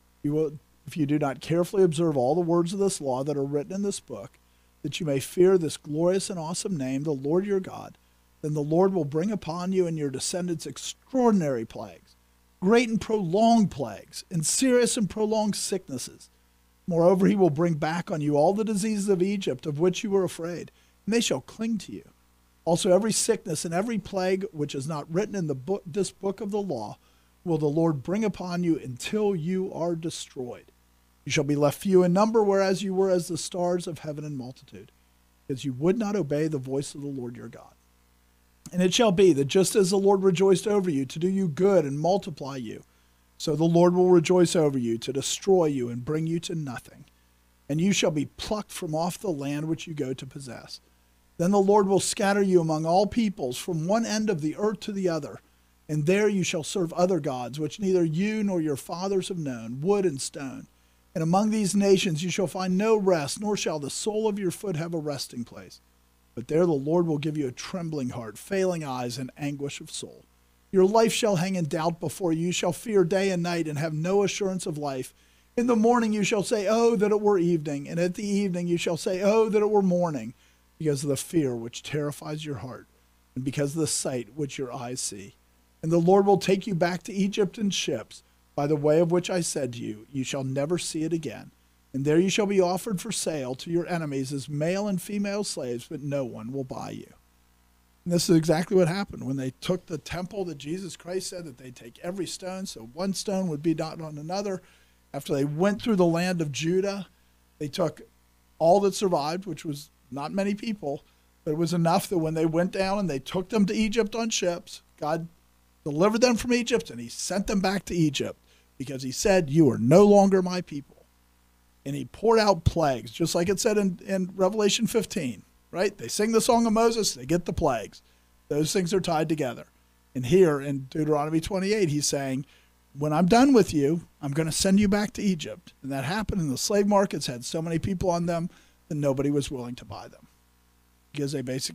If you do not carefully observe all the words of this law that are written in this book, that you may fear this glorious and awesome name, the Lord your God, then the Lord will bring upon you and your descendants extraordinary plagues, great and prolonged plagues, and serious and prolonged sicknesses. Moreover, he will bring back on you all the diseases of Egypt of which you were afraid, and they shall cling to you. Also, every sickness and every plague which is not written in this book of the law will the Lord bring upon you until you are destroyed. You shall be left few in number, whereas you were as the stars of heaven in multitude, because you would not obey the voice of the Lord your God. And it shall be that just as the Lord rejoiced over you to do you good and multiply you, so the Lord will rejoice over you to destroy you and bring you to nothing. And you shall be plucked from off the land which you go to possess. Then the Lord will scatter you among all peoples from one end of the earth to the other, and there you shall serve other gods, which neither you nor your fathers have known, wood and stone. And among these nations you shall find no rest, nor shall the sole of your foot have a resting place. But there the Lord will give you a trembling heart, failing eyes, and anguish of soul. Your life shall hang in doubt before you. You shall fear day and night, and have no assurance of life. In the morning you shall say, oh, that it were evening, and at the evening you shall say, oh, that it were morning, because of the fear which terrifies your heart, and because of the sight which your eyes see. And the Lord will take you back to Egypt in ships, by the way of which I said to you, you shall never see it again. And there you shall be offered for sale to your enemies as male and female slaves, but no one will buy you. And this is exactly what happened when they took the temple that Jesus Christ said that they'd take every stone, so one stone would be not on another. After they went through the land of Judah, they took all that survived, which was not many people, but it was enough that when they went down and they took them to Egypt on ships, God delivered them from Egypt and he sent them back to Egypt because he said, you are no longer my people. And he poured out plagues, just like it said in Revelation 15, right? They sing the song of Moses, they get the plagues. Those things are tied together. And here in Deuteronomy 28, he's saying, when I'm done with you, I'm going to send you back to Egypt. And that happened, and the slave markets had so many people on them that nobody was willing to buy them because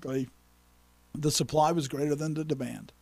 the supply was greater than the demand.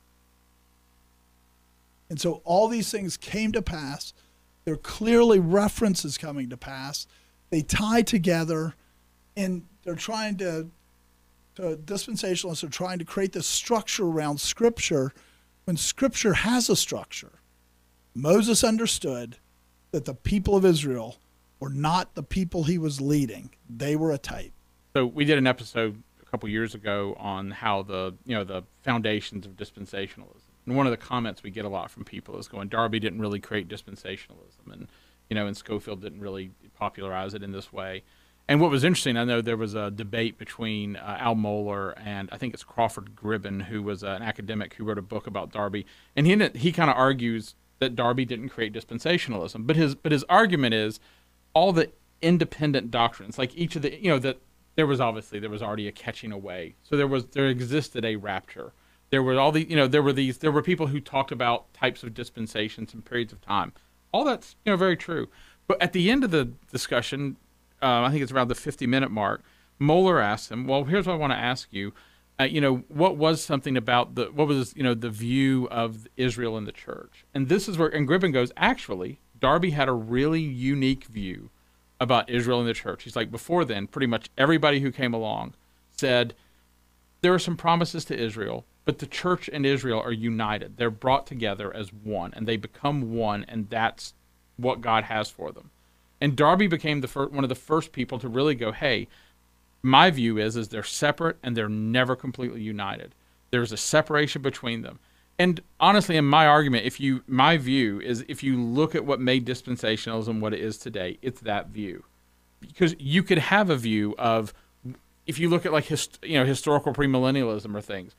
And so all these things came to pass. They're clearly references coming to pass. They tie together, and they're trying to dispensationalists are trying to create this structure around Scripture when Scripture has a structure. Moses understood that the people of Israel were not the people he was leading. They were a type. So we did an episode a couple years ago on how the foundations of dispensationalism. And one of the comments we get a lot from people is going, Darby didn't really create dispensationalism, and Scofield didn't really popularize it in this way. And what was interesting, I know there was a debate between Al Mohler and I think it's Crawford Gribben, who was an academic who wrote a book about Darby, and he kind of argues that Darby didn't create dispensationalism, but his argument is all the independent doctrines, like each of the that there was already a catching away, so there existed a rapture. There were all the there were people who talked about types of dispensations and periods of time. All that's very true, but at the end of the discussion. I think it's around the 50-minute mark, Mohler asked him, well, here's what I want to ask you. What was something about the view of Israel in the church? And this is where, and Gribben goes, actually, Darby had a really unique view about Israel in the church. He's like, before then, pretty much everybody who came along said, there are some promises to Israel, but the church and Israel are united. They're brought together as one, and they become one, and that's what God has for them. And Darby became one of the first people to really go, hey, my view is they're separate and they're never completely united. There's a separation between them. And honestly, in my argument, my view is if you look at what made dispensationalism what it is today, it's that view. Because you could have a view of, if you look at like historical premillennialism or things,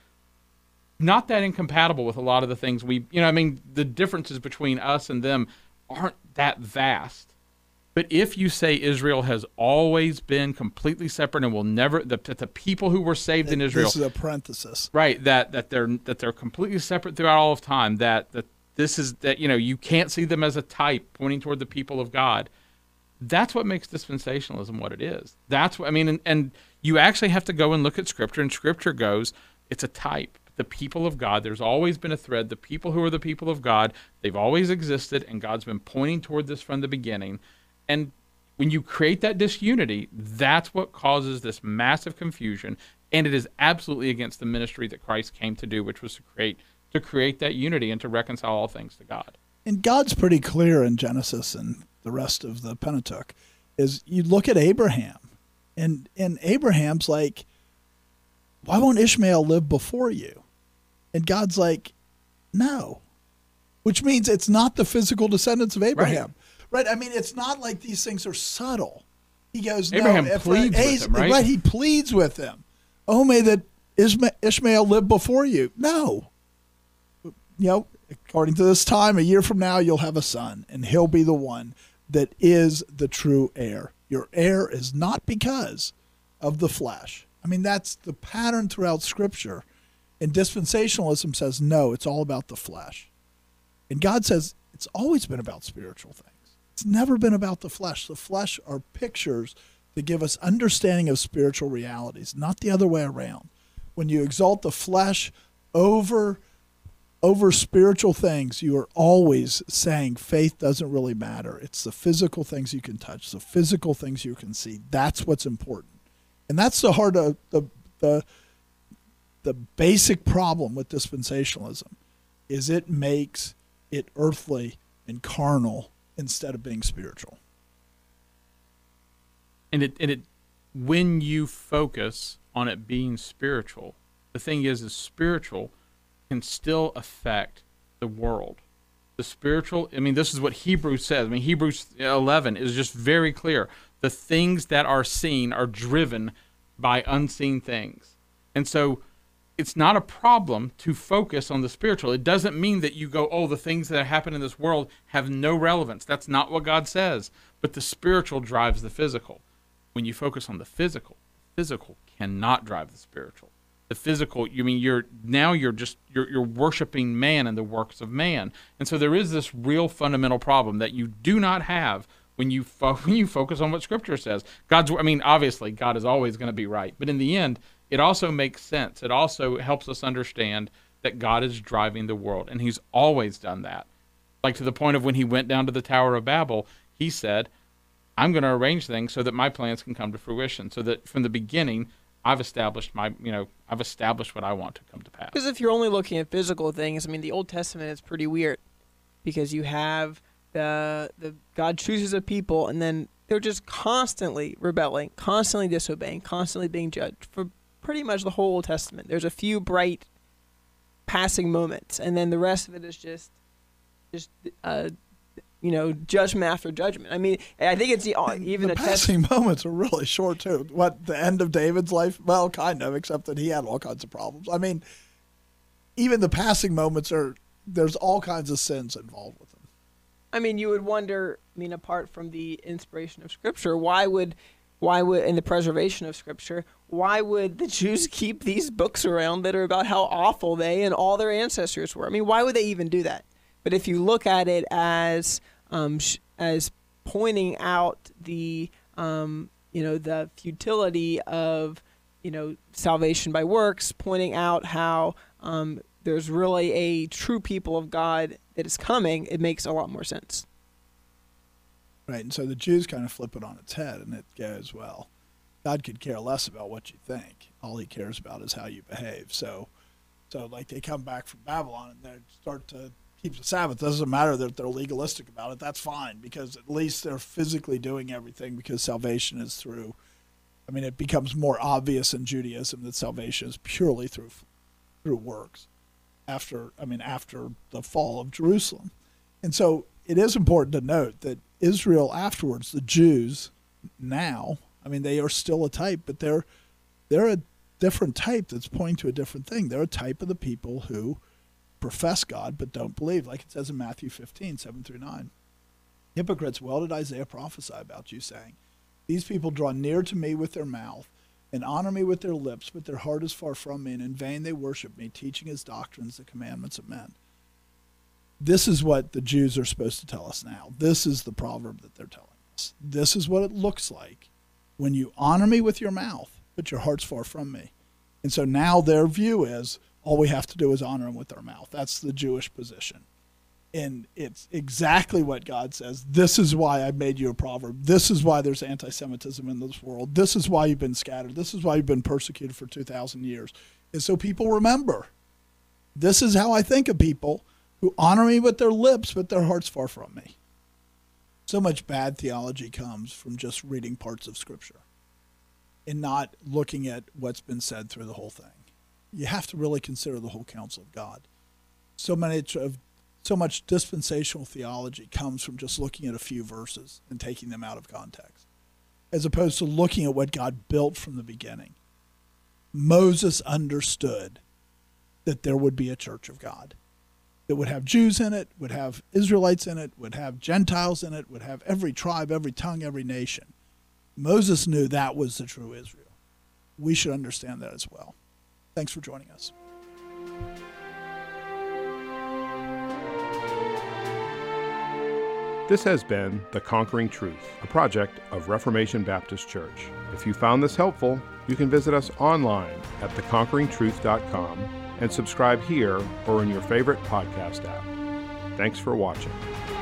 not that incompatible with a lot of the things the differences between us and them aren't that vast. But if you say Israel has always been completely separate and will never, the people who were saved in Israel, this is a parenthesis, right? That they're completely separate throughout all of time. That you can't see them as a type pointing toward the people of God. That's what makes dispensationalism what it is. That's what and you actually have to go and look at Scripture, and Scripture goes, it's a type. The people of God, there's always been a thread. The people who are the people of God, they've always existed, and God's been pointing toward this from the beginning. And when you create that disunity, that's what causes this massive confusion, and it is absolutely against the ministry that Christ came to do, which was to create that unity and to reconcile all things to God. And God's pretty clear in Genesis and the rest of the Pentateuch. Is you look at Abraham, and Abraham's like, why won't Ishmael live before you? And God's like, no, which means it's not the physical descendants of Abraham. Right. Right, it's not like these things are subtle. He goes, Abraham pleads with him, right? Right, he pleads with him. Oh, may that Ishmael live before you. No. According to this time, a year from now, you'll have a son, and he'll be the one that is the true heir. Your heir is not because of the flesh. That's the pattern throughout Scripture. And dispensationalism says, no, it's all about the flesh. And God says, it's always been about spiritual things. It's never been about the flesh. The flesh are pictures that give us understanding of spiritual realities, not the other way around. When you exalt the flesh over spiritual things, you are always saying faith doesn't really matter. It's the physical things you can touch, the physical things you can see. That's what's important. And that's the heart of the basic problem with dispensationalism, is it makes it earthly and carnal instead of being spiritual. And it when you focus on it being spiritual, the thing is spiritual can still affect the world. The spiritual, this is what Hebrews says. Hebrews 11 is just very clear. The things that are seen are driven by unseen things. And so it's not a problem to focus on the spiritual. It doesn't mean that you go, oh, the things that happen in this world have no relevance. That's not what God says. But the spiritual drives the physical. When you focus on the physical cannot drive the spiritual. The physical, you're worshiping man and the works of man. And so there is this real fundamental problem that you do not have when you focus on what Scripture says. Obviously God is always going to be right, but in the end, it also makes sense. It also helps us understand that God is driving the world, and He's always done that. Like to the point of when He went down to the Tower of Babel, He said, I'm going to arrange things so that my plans can come to fruition, so that from the beginning, I've established what I want to come to pass. Because if you're only looking at physical things, I mean, the Old Testament is pretty weird, because you have the God chooses a people, and then they're just constantly rebelling, constantly disobeying, constantly being judged for pretty much the whole Old Testament. There's a few bright passing moments, and then the rest of it is just judgment after judgment. I mean, I think it's even the passing moments are really short too. What, the end of David's life? Well, kind of, except that he had all kinds of problems. I mean, even the passing moments there's all kinds of sins involved with them. I mean, you would wonder, apart from the inspiration of Scripture, why would in the preservation of Scripture, why would the Jews keep these books around that are about how awful they and all their ancestors were? I mean, why would they even do that? But if you look at it as pointing out the the futility of salvation by works, pointing out how there's really a true people of God that is coming, it makes a lot more sense. Right, and so the Jews kind of flip it on its head, and it goes, well, God could care less about what you think. All he cares about is how you behave. So like they come back from Babylon and they start to keep the Sabbath. It doesn't matter that they're legalistic about it. That's fine, because at least they're physically doing everything, because salvation is through. I mean, it becomes more obvious in Judaism that salvation is purely through works after the fall of Jerusalem. And so it is important to note that Israel afterwards, the Jews now, I mean, they are still a type, but they're a different type that's pointing to a different thing. They're a type of the people who profess God but don't believe, like it says in Matthew 15, 7-9. Hypocrites, well did Isaiah prophesy about you, saying, these people draw near to me with their mouth and honor me with their lips, but their heart is far from me, and in vain they worship me, teaching as doctrines the commandments of men. This is what the Jews are supposed to tell us now. This is the proverb that they're telling us. This is what it looks like when you honor me with your mouth, but your heart's far from me. And so now their view is all we have to do is honor him with our mouth. That's the Jewish position. And it's exactly what God says. This is why I made you a proverb. This is why there's anti-Semitism in this world. This is why you've been scattered. This is why you've been persecuted for 2,000 years. And so people remember. This is how I think of people who honor me with their lips, but their heart's far from me. So much bad theology comes from just reading parts of Scripture and not looking at what's been said through the whole thing. You have to really consider the whole counsel of God. So much dispensational theology comes from just looking at a few verses and taking them out of context, as opposed to looking at what God built from the beginning. Moses understood that there would be a church of God that would have Jews in it, would have Israelites in it, would have Gentiles in it, would have every tribe, every tongue, every nation. Moses knew that was the true Israel. We should understand that as well. Thanks for joining us. This has been The Conquering Truth, a project of Reformation Baptist Church. If you found this helpful, you can visit us online at theconqueringtruth.com and subscribe here or in your favorite podcast app. Thanks for watching.